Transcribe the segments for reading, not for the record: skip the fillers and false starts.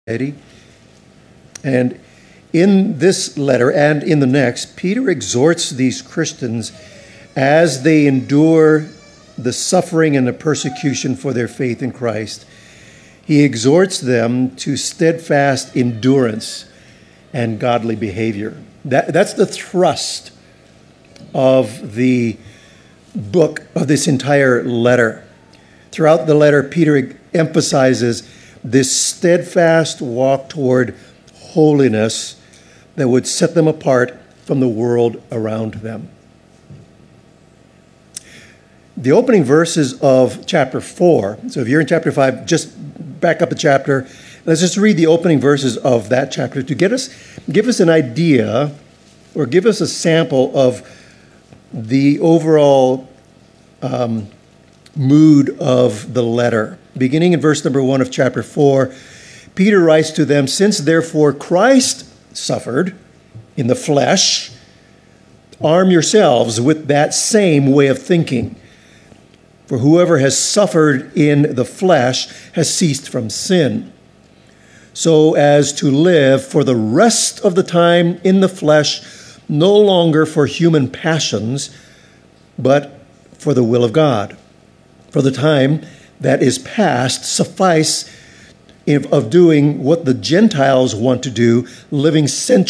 Eddie. And in this letter and in the next, Peter exhorts these Christians as they endure the suffering and the persecution for their faith in Christ. He exhorts them to steadfast endurance and godly behavior. That's the thrust of the book, of this entire letter. Throughout the letter, Peter emphasizes this steadfast walk toward holiness that would set them apart from the world around them. The opening verses of chapter 4, so if you're in chapter 5, just back up a chapter. Let's just read the opening verses of that chapter to give us an idea or give us a sample of the overall mood of the letter. Beginning in verse number 1 of chapter 4, Peter writes to them, "Since therefore Christ suffered in the flesh, arm yourselves with that same way of thinking. For whoever has suffered in the flesh has ceased from sin, so as to live for the rest of the time in the flesh, no longer for human passions, but for the will of God. For the time that is past suffice of doing what the Gentiles want to do, living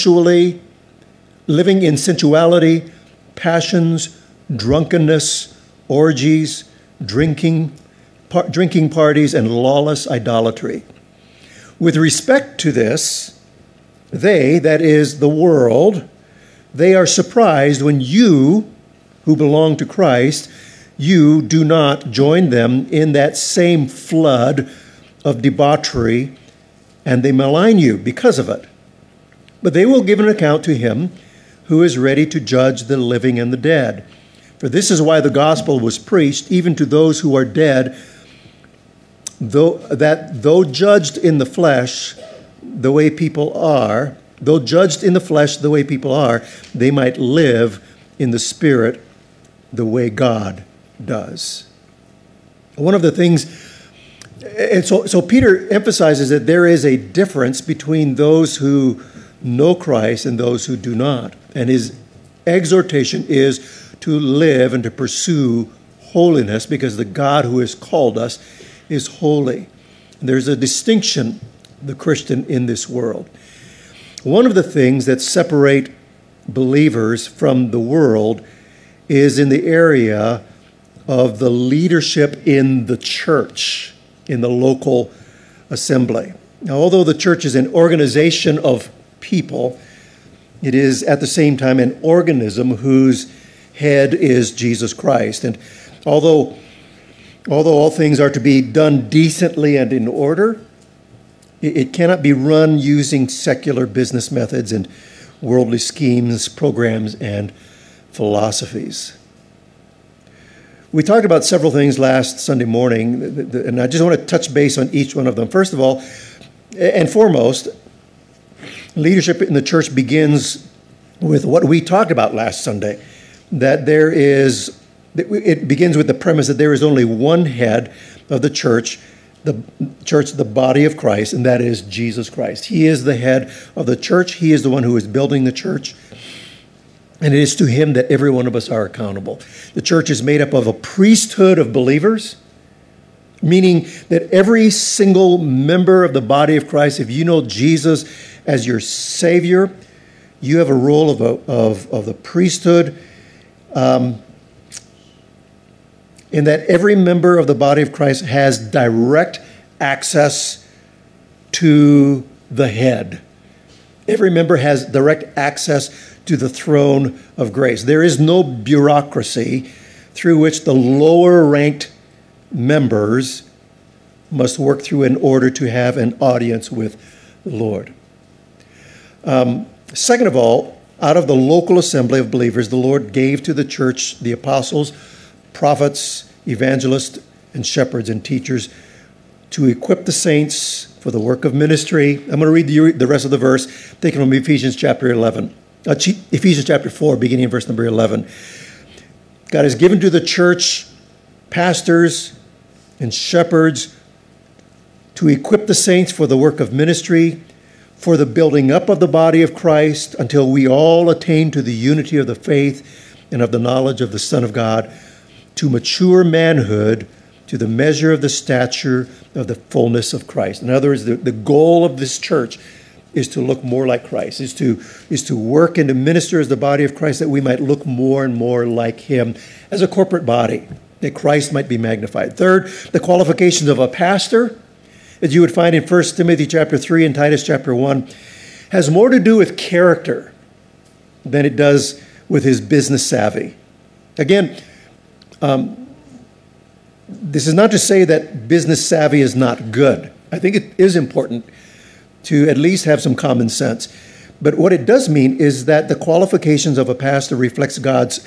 in sensuality, passions, drunkenness, orgies, drinking parties, and lawless idolatry. With respect to this, they, that is the world, they are surprised when you, who belong to Christ, you do not join them in that same flood of debauchery, and they malign you because of it. But they will give an account to him who is ready to judge the living and the dead. For this is why the gospel was preached, even to those who are dead, though judged in the flesh the way people are, they might live in the spirit the way God does." One of the things, and so Peter emphasizes that there is a difference between those who know Christ and those who do not. And his exhortation is to live and to pursue holiness because the God who has called us is holy. There's a distinction, the Christian in this world. One of the things that separate believers from the world is in the area of the leadership in the church, in the local assembly. Now, although the church is an organization of people, it is at the same time an organism whose head is Jesus Christ. And although all things are to be done decently and in order, it cannot be run using secular business methods and worldly schemes, programs, and philosophies. We talked about several things last Sunday morning, and I just want to touch base on each one of them. First of all, and foremost, leadership in the church begins with what we talked about last Sunday, it begins with the premise that there is only one head of the church, the body of Christ, and that is Jesus Christ. He is the head of the church. He is the one who is building the church. And it is to him that every one of us are accountable. The church is made up of a priesthood of believers, meaning that every single member of the body of Christ, if you know Jesus as your Savior, you have a role of the priesthood, in that every member of the body of Christ has direct access to the head. Every member has direct access to the throne of grace. There is no bureaucracy through which the lower ranked members must work through in order to have an audience with the Lord. Second of all, out of the local assembly of believers, the Lord gave to the church the apostles, prophets, evangelists, and shepherds and teachers to equip the saints for the work of ministry. I'm going to read the rest of the verse, taken from Ephesians chapter 4, beginning in verse number 11. God has given to the church pastors and shepherds to equip the saints for the work of ministry, for the building up of the body of Christ, until we all attain to the unity of the faith and of the knowledge of the Son of God, to mature manhood, to the measure of the stature of the fullness of Christ. In other words, the goal of this church is to look more like Christ, is to work and to minister as the body of Christ, that we might look more and more like him as a corporate body, that Christ might be magnified. Third, the qualifications of a pastor, as you would find in 1 Timothy chapter 3 and Titus chapter 1, has more to do with character than it does with his business savvy. Again, this is not to say that business savvy is not good. I think it is important to at least have some common sense. But what it does mean is that the qualifications of a pastor reflects God's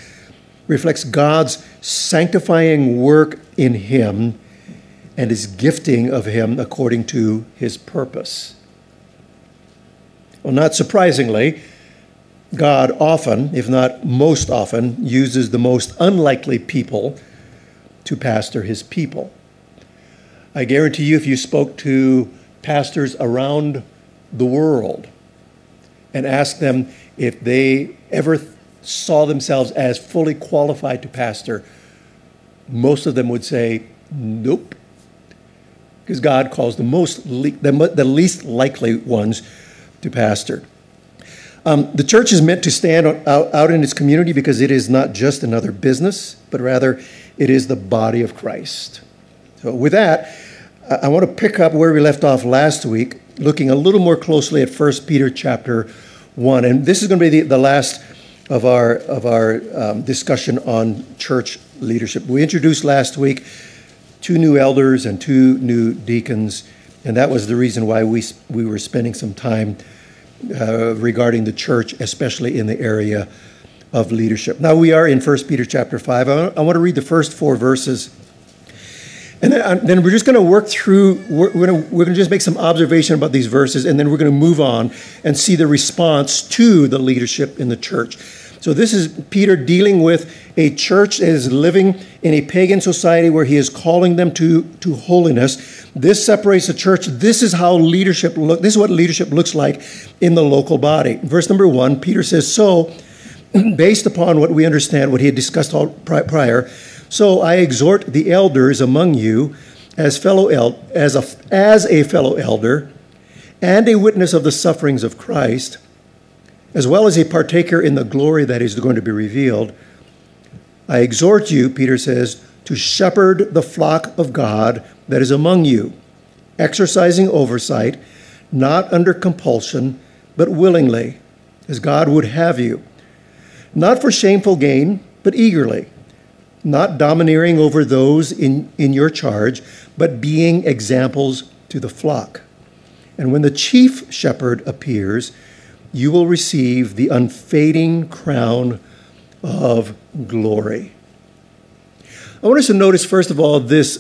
sanctifying work in him and his gifting of him according to his purpose. Well, not surprisingly, God often, if not most often, uses the most unlikely people to pastor his people. I guarantee you, if you spoke to pastors around the world and asked them if they ever saw themselves as fully qualified to pastor, most of them would say, nope. Because God calls the least likely ones to pastor. The church is meant to stand out in its community because it is not just another business, but rather it is the body of Christ. So with that, I want to pick up where we left off last week, looking a little more closely at 1 Peter chapter 1. And this is going to be the last of our discussion on church leadership. We introduced last week 2 new elders and 2 new deacons, and that was the reason why we were spending some time regarding the church, especially in the area of leadership. Now we are in 1 Peter chapter 5. I want to read the first 4 verses. And then we're just going to work through, we're going to just make some observation about these verses, and then we're going to move on and see the response to the leadership in the church. So this is Peter dealing with a church that is living in a pagan society where he is calling them to holiness. This separates the church. This is how leadership this is what leadership looks like in the local body. Verse number 1, Peter says, so, based upon what we understand, what he had discussed prior, so I exhort the elders among you as a fellow elder and a witness of the sufferings of Christ, as well as a partaker in the glory that is going to be revealed. I exhort you, Peter says, to shepherd the flock of God that is among you, exercising oversight, not under compulsion, but willingly, as God would have you, not for shameful gain, but eagerly, not domineering over those in your charge, but being examples to the flock. And when the chief shepherd appears, you will receive the unfading crown of glory. I want us to notice, first of all, this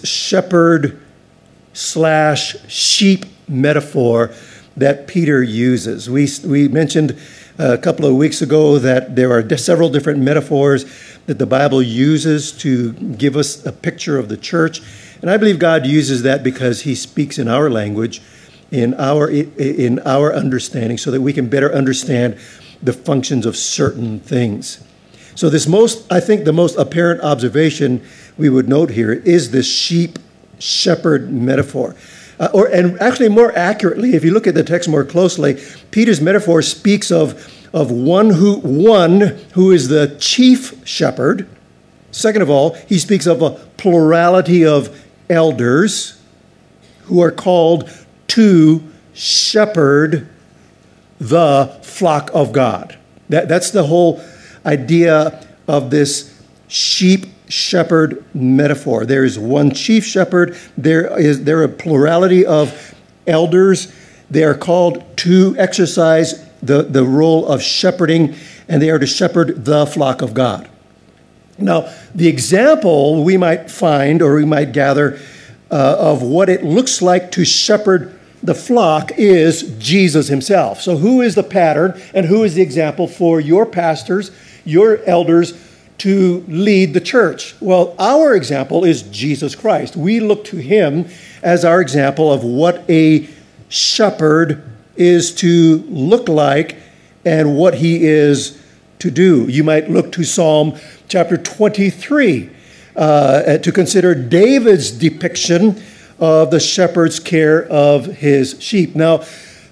shepherd/sheep metaphor that Peter uses. We mentioned a couple of weeks ago that there are several different metaphors that the Bible uses to give us a picture of the church. And I believe God uses that because he speaks in our language, in our understanding, so that we can better understand the functions of certain things. So I think the most apparent observation we would note here is this sheep-shepherd metaphor. And actually more accurately, if you look at the text more closely, Peter's metaphor speaks of one who is the chief shepherd. Second of all, he speaks of a plurality of elders who are called to shepherd the flock of God. That's the whole idea of this sheep-shepherd metaphor. There is one chief shepherd. There are a plurality of elders. They are called to exercise the role of shepherding, and they are to shepherd the flock of God. Now, the example we might find, or we might gather, of what it looks like to shepherd the flock is Jesus himself. So who is the pattern and who is the example for your pastors, your elders, to lead the church? Well, our example is Jesus Christ. We look to him as our example of what a shepherd is to look like and what he is to do. You might look to Psalm chapter 23 to consider David's depiction of the shepherd's care of his sheep. Now,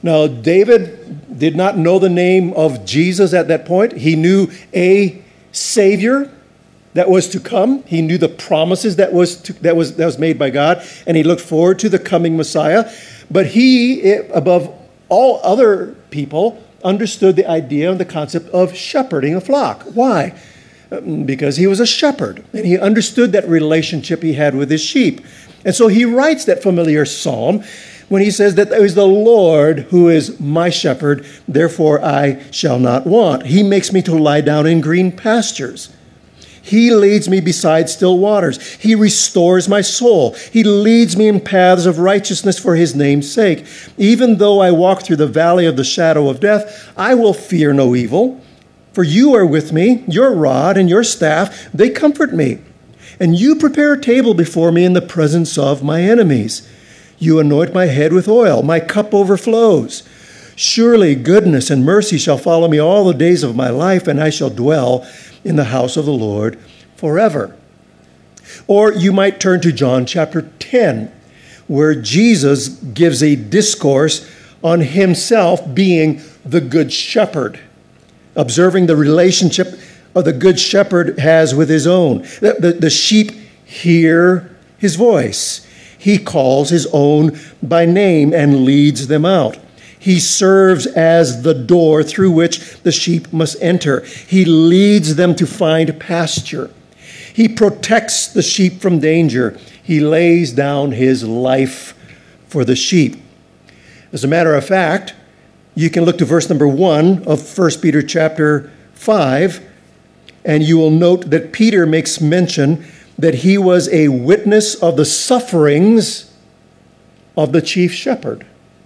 David did not know the name of Jesus at that point. He knew a Savior that was to come. He knew the promises that was made by God, and he looked forward to the coming Messiah. But he, above all other people, understood the idea and the concept of shepherding a flock. Why? Because he was a shepherd, and he understood that relationship he had with his sheep. And so he writes that familiar psalm when he says that it is the Lord who is my shepherd, therefore I shall not want. He makes me to lie down in green pastures. He leads me beside still waters. He restores my soul. He leads me in paths of righteousness for his name's sake. Even though I walk through the valley of the shadow of death, I will fear no evil. For you are with me, your rod and your staff, they comfort me. And you prepare a table before me in the presence of my enemies. You anoint my head with oil, my cup overflows. Surely goodness and mercy shall follow me all the days of my life, and I shall dwell in the house of the Lord forever. Or you might turn to John chapter 10, where Jesus gives a discourse on himself being the good shepherd, observing the relationship of the good shepherd has with his own. The sheep hear his voice. He calls his own by name and leads them out. He serves as the door through which the sheep must enter. He leads them to find pasture. He protects the sheep from danger. He lays down his life for the sheep. As a matter of fact, you can look to verse number 1 of 1 Peter chapter 5, and you will note that Peter makes mention that he was a witness of the sufferings of the chief shepherd,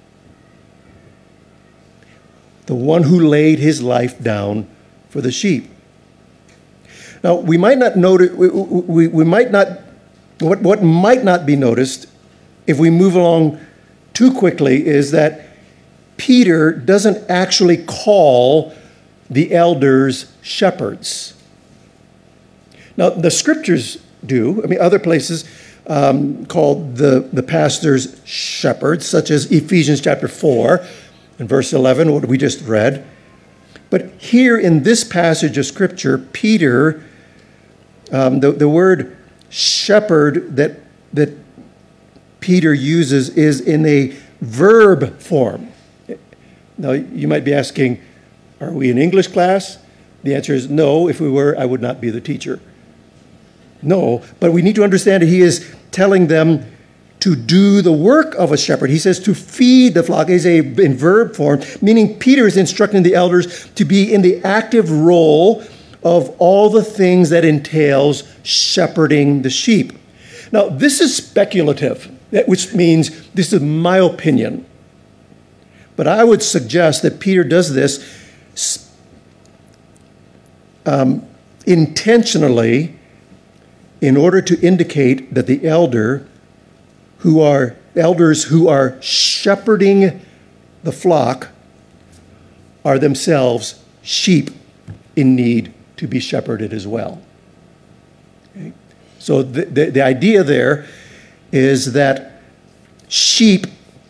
the one who laid his life down for the sheep. Now, we might not notice. We might not. What might not be noticed if we move along too quickly is that Peter doesn't actually call the elders shepherds. Now, the scriptures do. I mean, other places called the pastors shepherds, such as Ephesians chapter 4 and verse 11, what we just read. But here in this passage of scripture, Peter, the word shepherd that Peter uses is in a verb form. Now, you might be asking, are we in English class? The answer is no. If we were, I would not be the teacher. No, but we need to understand that he is telling them to do the work of a shepherd. He says to feed the flock is in verb form, meaning Peter is instructing the elders to be in the active role of all the things that entails shepherding the sheep. Now, this is speculative, which means this is my opinion. But I would suggest that Peter does this intentionally in order to indicate that the elders who are shepherding the flock are themselves sheep in need to be shepherded as well. Okay? So the idea there is that sheep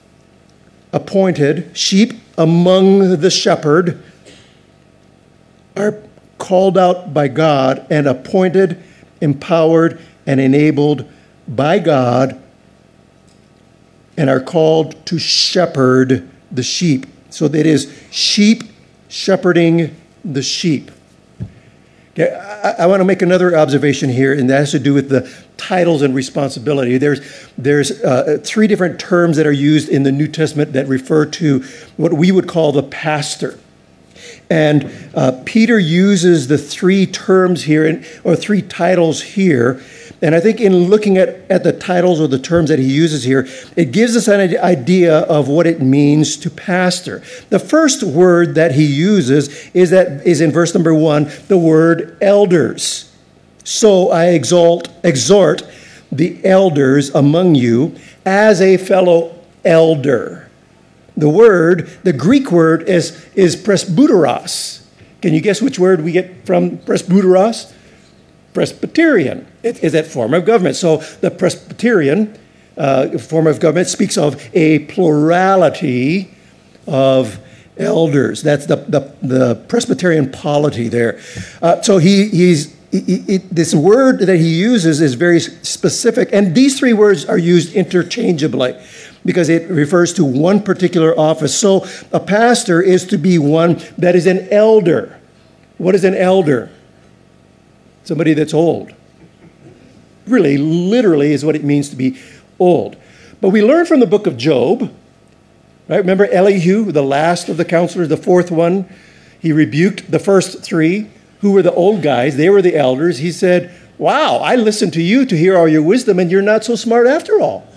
among the shepherd are called out by God and appointed, empowered, and enabled by God and are called to shepherd the sheep. So that is sheep shepherding the sheep. Okay, I want to make another observation here, and that has to do with the titles and responsibility. There's 3 different terms that are used in the New Testament that refer to what we would call the pastor. And Peter uses the 3 terms here, or 3 titles here. And I think in looking at the titles or the terms that he uses here, it gives us an idea of what it means to pastor. The first word that he uses is in verse number 1, the word elders. So I exhort the elders among you as a fellow elder. The Greek word is presbyteros. Can you guess which word we get from presbyteros? Presbyterian. It is that form of government. So the Presbyterian form of government speaks of a plurality of elders. That's the Presbyterian polity there. So this word that he uses is very specific, and these three words are used interchangeably because it refers to one particular office. So a pastor is to be one that is an elder. What is an elder? Somebody that's old. Really, literally is what it means to be old. But we learn from the book of Job, right? Remember Elihu, the last of the counselors, the fourth one? He rebuked the first three, who were the old guys. They were the elders. He said, wow, I listened to you to hear all your wisdom, and you're not so smart after all.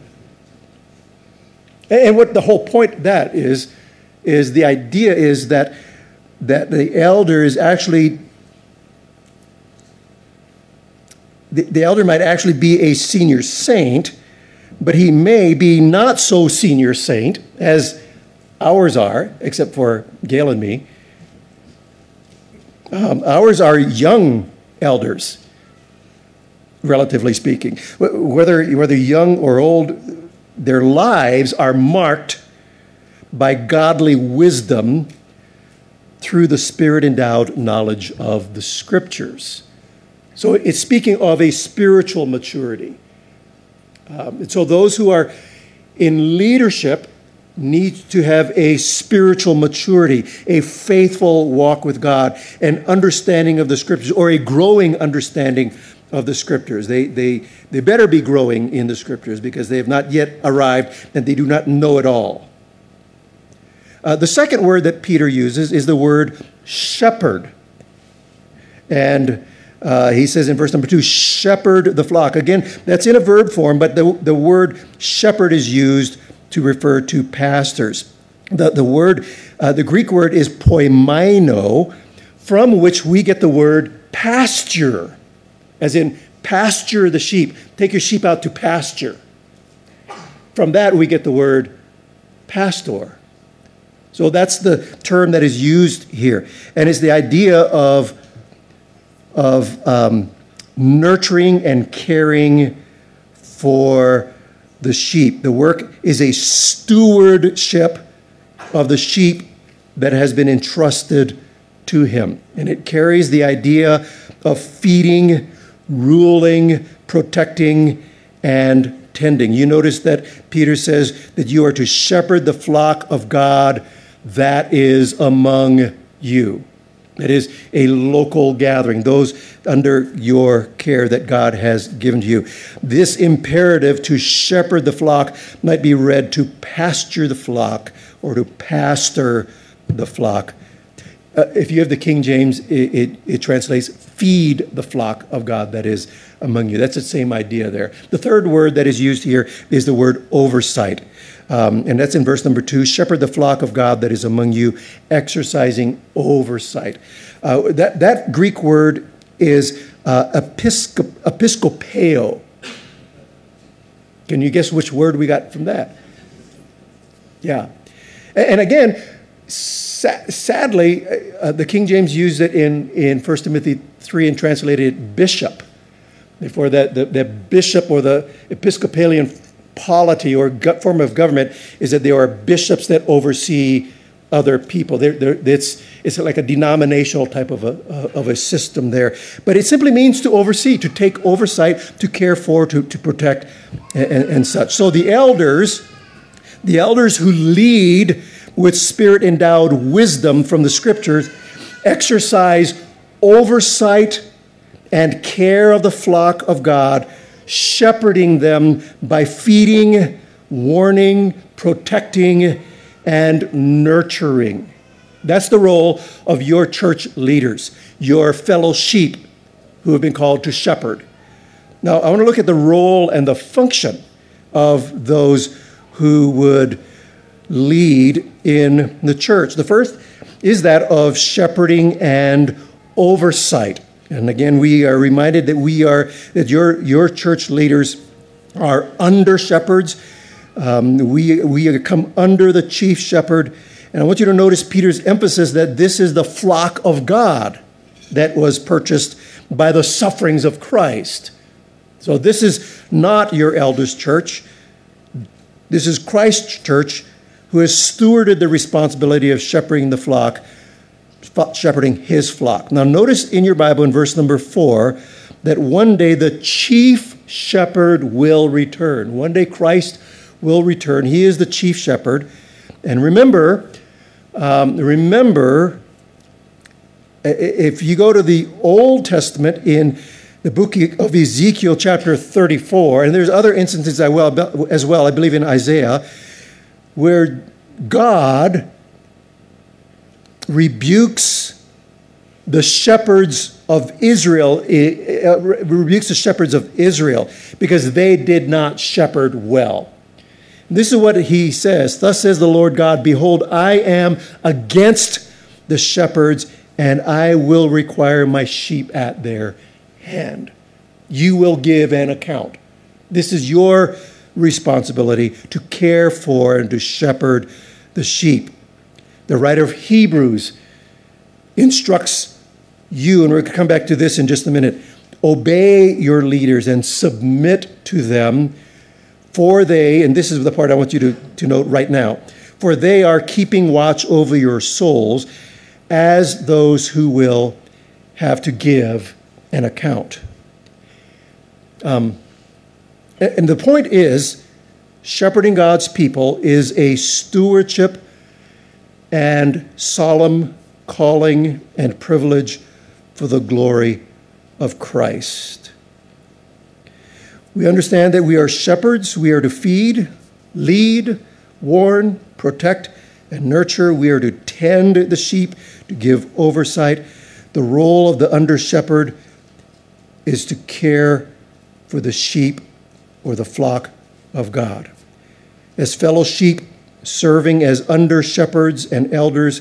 And what the whole point of that is the idea is that the elder is actually, the elder might actually be a senior saint, but he may be not so senior saint as ours are, except for Gail and me. Ours are young elders, relatively speaking. Whether young or old, their lives are marked by godly wisdom through the Spirit-endowed knowledge of the Scriptures. So it's speaking of a spiritual maturity. And so those who are in leadership need to have a spiritual maturity, a faithful walk with God, an understanding of the Scriptures, or a growing understanding of the Scriptures. They better be growing in the Scriptures because they have not yet arrived and they do not know it all. The second word that Peter uses is the word shepherd. And he says in verse number 2, shepherd the flock. Again, that's in a verb form, but the word shepherd is used to refer to pastors. The Greek word is poimaino, from which we get the word pasture, as in pasture the sheep. Take your sheep out to pasture. From that, we get the word pastor. So that's the term that is used here. And it's the idea of nurturing and caring for the sheep. The work is a stewardship of the sheep that has been entrusted to him. And it carries the idea of feeding, ruling, protecting, and tending. You notice that Peter says that you are to shepherd the flock of God that is among you. That is a local gathering, those under your care that God has given to you. This imperative to shepherd the flock might be read to pasture the flock or to pastor the flock. If you have the King James, it translates feed the flock of God that is among you. That's the same idea there. The third word that is used here is the word oversight. And that's in verse number 2, shepherd the flock of God that is among you, exercising oversight. That Greek word is episkopeo. Can you guess which word we got from that? Yeah. And again, sadly, the King James used it in 1 Timothy 3 and translated it bishop. Therefore, the bishop or the Episcopalian polity or form of government is that there are bishops that oversee other people. It's like a denominational type of a system there. But it simply means to oversee, to take oversight, to care for, to protect, and such. So the elders who lead with Spirit-endowed wisdom from the Scriptures exercise oversight and care of the flock of God, shepherding them by feeding, warning, protecting, and nurturing. That's the role of your church leaders, your fellow sheep who have been called to shepherd. Now, I want to look at the role and the function of those who would lead in the church. The first is that of shepherding and oversight. And again, we are reminded that your church leaders are under shepherds. We come under the chief shepherd. And I want you to notice Peter's emphasis that this is the flock of God that was purchased by the sufferings of Christ. So this is not your elders' church. This is Christ's church, who has stewarded the responsibility of shepherding the flock, shepherding his flock. Now notice in your Bible in verse number 4 that one day the chief shepherd will return. One day Christ will return. He is the chief shepherd. And remember, if you go to the Old Testament in the book of Ezekiel chapter 34, and there's other instances as well, I believe in Isaiah, where God rebukes the shepherds of Israel, because they did not shepherd well. This is what he says. Thus says the Lord God, behold, I am against the shepherds, and I will require my sheep at their hand. You will give an account. This is your responsibility to care for and to shepherd the sheep. The writer of Hebrews instructs you, and we're going to come back to this in just a minute, obey your leaders and submit to them, for they, and this is the part I want you to note right now, for they are keeping watch over your souls as those who will have to give an account. And the point is, shepherding God's people is a stewardship and solemn calling and privilege for the glory of Christ. We understand that we are shepherds. We are to feed, lead, warn, protect, and nurture. We are to tend the sheep, to give oversight. The role of the under-shepherd is to care for the sheep or the flock of God. As fellow sheep, serving as under-shepherds and elders,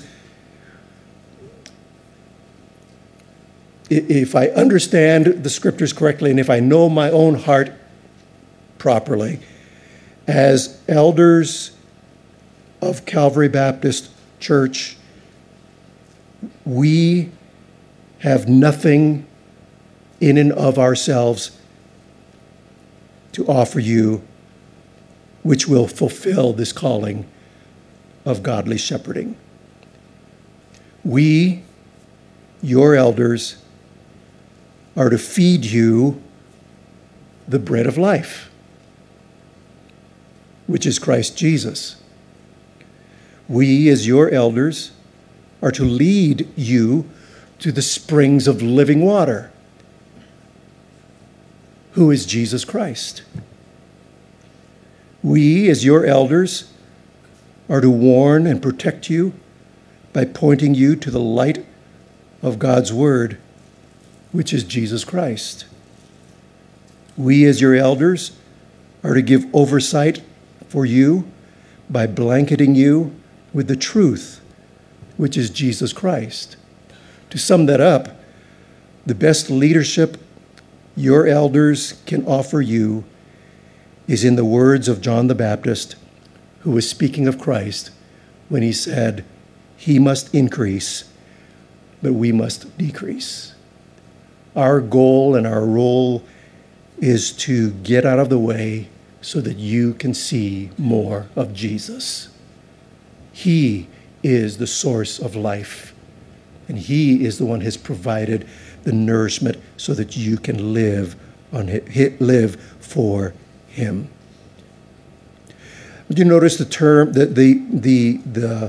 if I understand the scriptures correctly, and if I know my own heart properly, as elders of Calvary Baptist Church, we have nothing in and of ourselves to offer you which will fulfill this calling of godly shepherding. We, your elders, are to feed you the bread of life, which is Christ Jesus. We, as your elders, are to lead you to the springs of living water, who is Jesus Christ. We, as your elders, are to warn and protect you by pointing you to the light of God's word, which is Jesus Christ. We, as your elders, are to give oversight for you by blanketing you with the truth, which is Jesus Christ. To sum that up, the best leadership your elders can offer you is in the words of John the Baptist, who was speaking of Christ when he said, "He must increase, but we must decrease." Our goal and our role is to get out of the way so that you can see more of Jesus. He is the source of life, and he is the one who has provided the nourishment so that you can live for him. Would you notice the term, the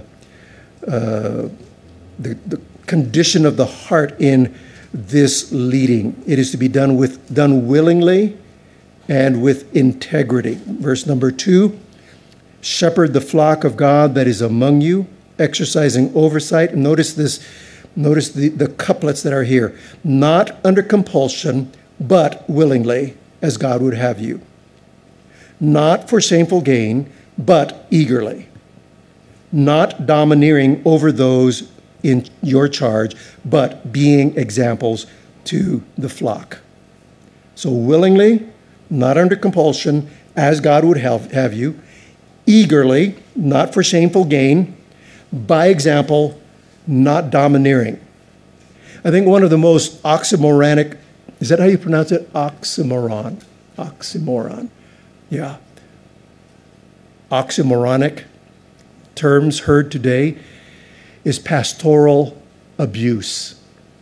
condition of the heart in this leading? It is to be done willingly and with integrity. Verse number 2, shepherd the flock of God that is among you, exercising oversight. And notice the couplets that are here. Not under compulsion, but willingly, as God would have you. Not for shameful gain, but eagerly. Not domineering over those in your charge, but being examples to the flock. So willingly, not under compulsion, as God would have you, eagerly, not for shameful gain, by example, not domineering. I think one of the most oxymoronic, is that how you pronounce it? Oxymoron. Oxymoron. Yeah. Oxymoronic terms heard today is pastoral abuse.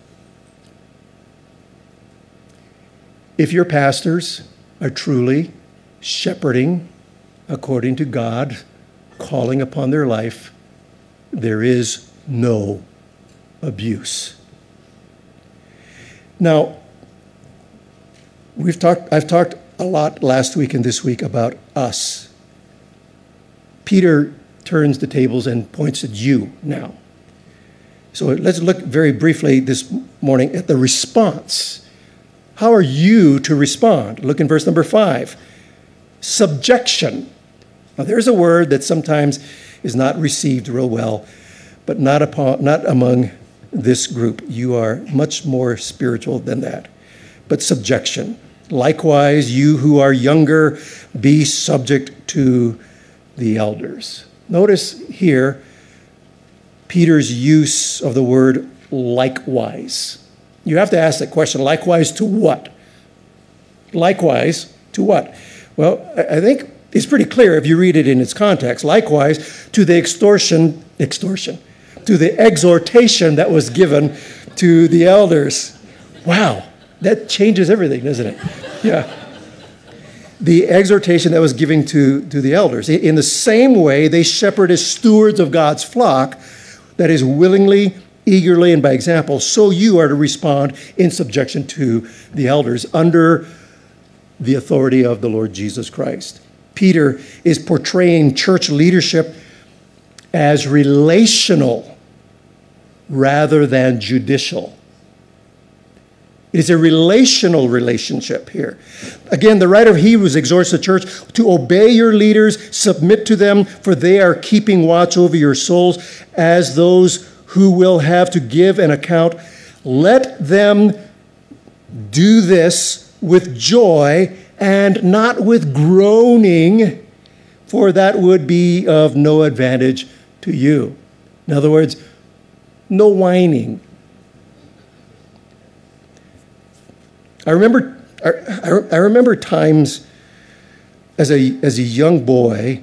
If your pastors are truly shepherding according to God, calling upon their life, there is no abuse. Now, I've talked a lot last week and this week about us. Peter turns the tables and points at you now. So let's look very briefly this morning at the response. How are you to respond? Look in verse number 5. Subjection. Now there's a word that sometimes is not received real well, but not among this group. You are much more spiritual than that. But subjection. Likewise, you who are younger, be subject to the elders. Notice here Peter's use of the word likewise. You have to ask that question, likewise to what? Likewise to what? Well, I think it's pretty clear if you read it in its context. Likewise to the exhortation that was given to the elders. Wow, that changes everything, doesn't it? Yeah. The exhortation that was given to the elders. In the same way, they shepherd as stewards of God's flock, that is willingly, eagerly, and by example. So you are to respond in subjection to the elders under the authority of the Lord Jesus Christ. Peter is portraying church leadership as relational rather than judicial. It is a relational relationship here. Again, the writer of Hebrews exhorts the church to obey your leaders, submit to them, for they are keeping watch over your souls as those who will have to give an account. Let them do this with joy and not with groaning, for that would be of no advantage to you. In other words, no whining. I remember times as a young boy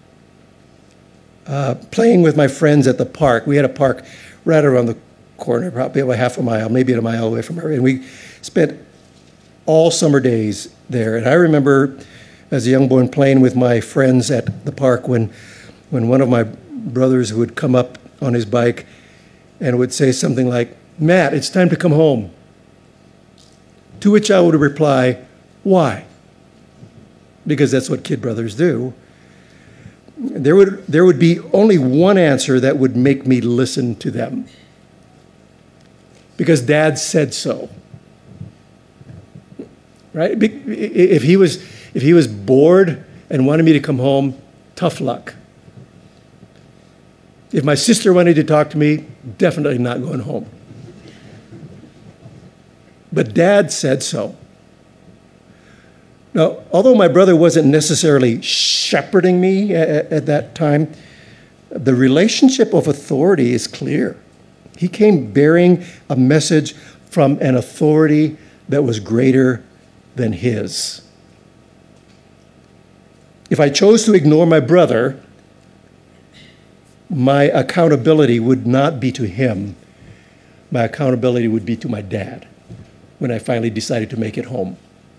playing with my friends at the park. We had a park right around the corner, probably about half a mile, maybe a mile away from her. And we spent all summer days there. And I remember as a young boy playing with my friends at the park when one of my brothers would come up on his bike and would say something like, "Matt, it's time to come home." To which I would reply, "Why?" Because that's what kid brothers do. There would be only one answer that would make me listen to them. Because Dad said so. Right? If he was bored and wanted me to come home, tough luck. If my sister wanted to talk to me, definitely not going home. But Dad said so. Now, although my brother wasn't necessarily shepherding me at that time, the relationship of authority is clear. He came bearing a message from an authority that was greater than his. If I chose to ignore my brother, my accountability would not be to him. My accountability would be to my dad when I finally decided to make it home.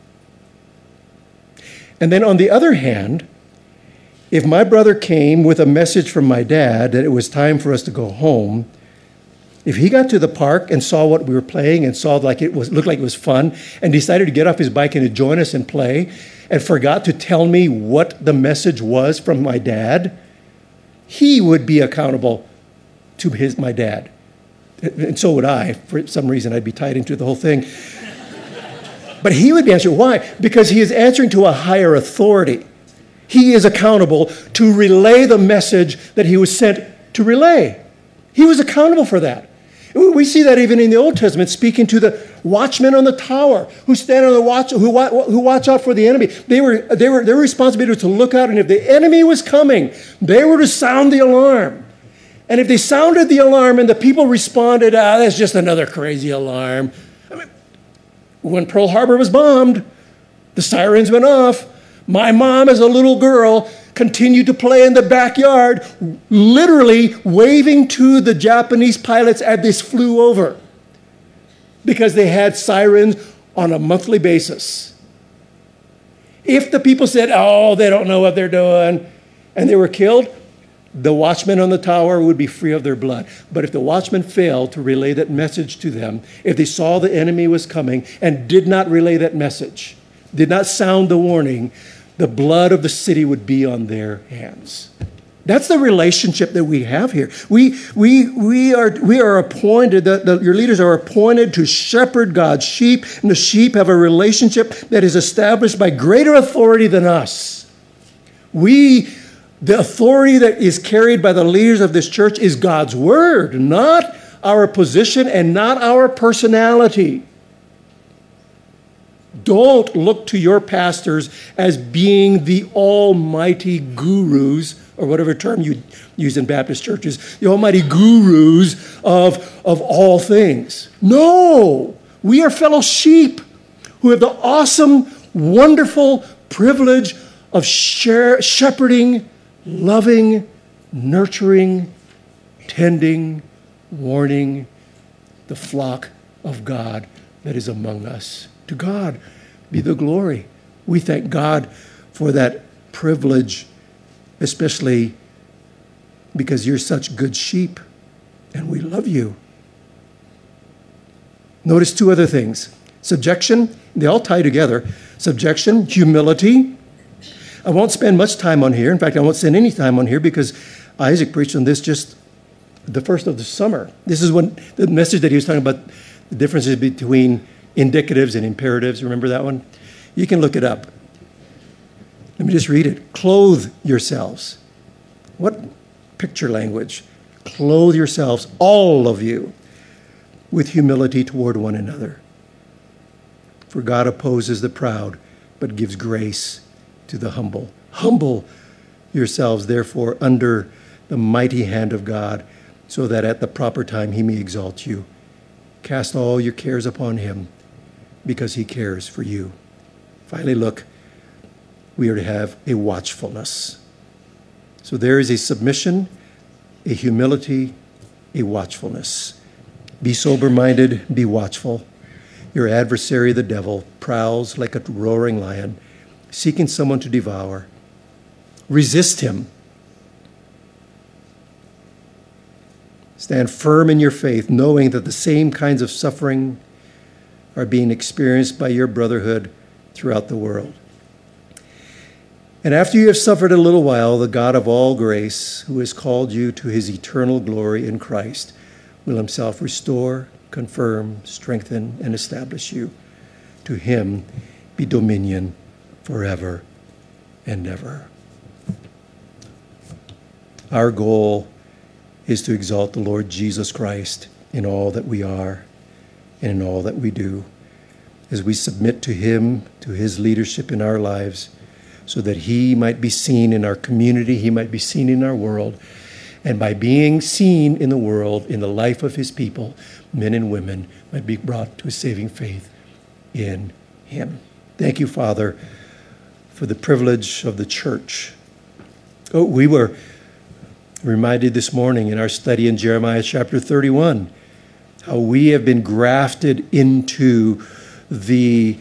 And then on the other hand, if my brother came with a message from my dad that it was time for us to go home, if he got to the park and saw what we were playing and saw looked like it was fun and decided to get off his bike and to join us and play and forgot to tell me what the message was from my dad, he would be accountable to my dad. And so would I. For some reason, I'd be tied into the whole thing. But he would be answering. Why? Because he is answering to a higher authority. He is accountable to relay the message that he was sent to relay. He was accountable for that. We see that even in the Old Testament, speaking to the watchmen on the tower who stand on the watch, who watch out for the enemy. Their responsibility was to look out, and if the enemy was coming, they were to sound the alarm. And if they sounded the alarm and the people responded, that's just another crazy alarm. I mean, when Pearl Harbor was bombed, the sirens went off. My mom, as a little girl, continued to play in the backyard, literally waving to the Japanese pilots as they flew over, because they had sirens on a monthly basis. If the people said, they don't know what they're doing, and they were killed, the watchman on the tower would be free of their blood. But if the watchman failed to relay that message to them, if they saw the enemy was coming and did not relay that message, did not sound the warning, the blood of the city would be on their hands. That's the relationship that we have here. We are appointed, your leaders are appointed to shepherd God's sheep, and the sheep have a relationship that is established by greater authority than us. The authority that is carried by the leaders of this church is God's word, not our position and not our personality. Don't look to your pastors as being the almighty gurus, or whatever term you use in Baptist churches, the almighty gurus of all things. No, we are fellow sheep who have the awesome, wonderful privilege of shepherding, loving, nurturing, tending, warning the flock of God that is among us. To God be the glory. We thank God for that privilege, especially because you're such good sheep and we love you. Notice two other things. Subjection, they all tie together. Subjection, humility. I won't spend much time on here. In fact, I won't spend any time on here because Isaac preached on this just the first of the summer. This is when the message that he was talking about, the differences between indicatives and imperatives. Remember that one? You can look it up. Let me just read it. Clothe yourselves. What picture language? Clothe yourselves, all of you, with humility toward one another. For God opposes the proud, but gives grace to the humble. Humble yourselves, therefore, under the mighty hand of God, so that at the proper time he may exalt you. Cast all your cares upon him, because he cares for you. Finally, look, we are to have a watchfulness. So there is a submission, a humility, a watchfulness. Be sober-minded, be watchful. Your adversary, the devil, prowls like a roaring lion, seeking someone to devour. Resist him. Stand firm in your faith, knowing that the same kinds of suffering are being experienced by your brotherhood throughout the world. And after you have suffered a little while, the God of all grace, who has called you to his eternal glory in Christ, will himself restore, confirm, strengthen, and establish you. To him be dominion forever and ever. Our goal is to exalt the Lord Jesus Christ in all that we are and in all that we do, as we submit to him, to his leadership in our lives, so that he might be seen in our community, he might be seen in our world, and by being seen in the world, in the life of his people, men and women might be brought to a saving faith in him. Thank you, Father, for the privilege of the church. We were reminded this morning in our study in Jeremiah chapter 31, how we have been grafted into the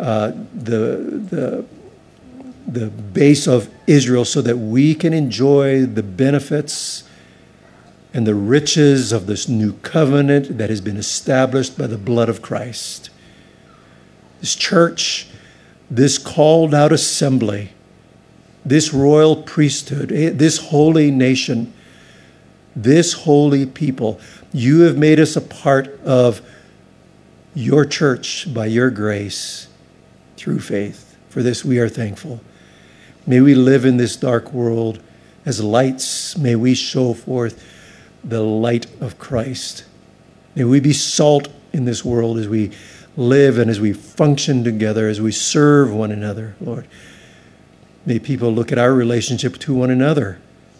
base of Israel so that we can enjoy the benefits and the riches of this new covenant that has been established by the blood of Christ. This church, this called out assembly, this royal priesthood, this holy nation, this holy people, you have made us a part of your church by your grace through faith. For this we are thankful. May we live in this dark world as lights. May we show forth the light of Christ May we be salt in this world as we live and as we function together, as we serve one another, Lord. May people look at our relationship to one another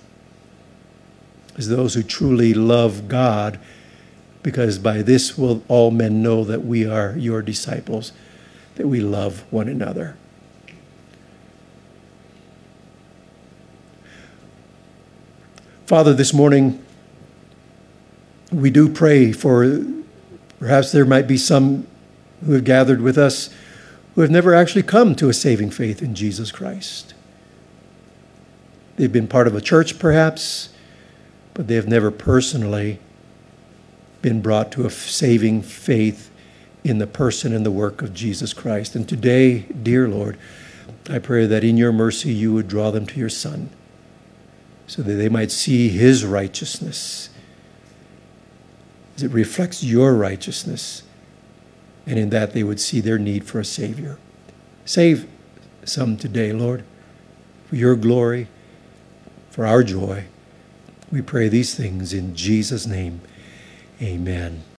as those who truly love God, because by this will all men know that we are your disciples, that we love one another. Father, this morning we do pray for, perhaps there might be some who have gathered with us who have never actually come to a saving faith in Jesus Christ. They've been part of a church perhaps, but they have never personally been brought to a saving faith in the person and the work of Jesus Christ. And today, dear Lord, I pray that in your mercy you would draw them to your Son, so that they might see his righteousness as it reflects your righteousness, and in that they would see their need for a Savior. Save some today, Lord, for your glory, for our joy. We pray these things in Jesus' name. Amen.